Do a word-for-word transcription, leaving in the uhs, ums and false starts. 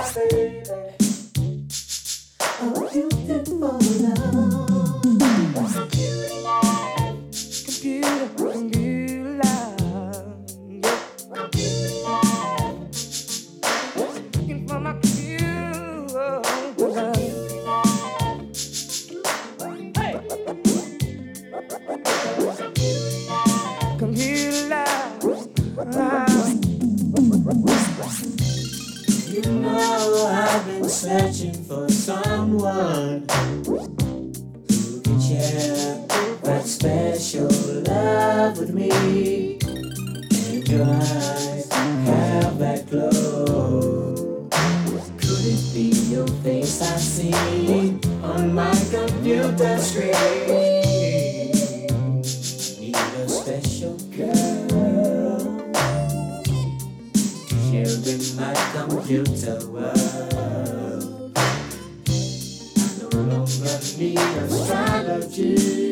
Oh, beautiful love. Computer, computer love. Yeah. Looking for my computer love. Hey. Computer love. You know I've been searching for someone who can share that special love with me. And your eyes have that glow. Could it be your face I see on my computer screen? Need a special girl sharing my computer world. I no longer need astrology.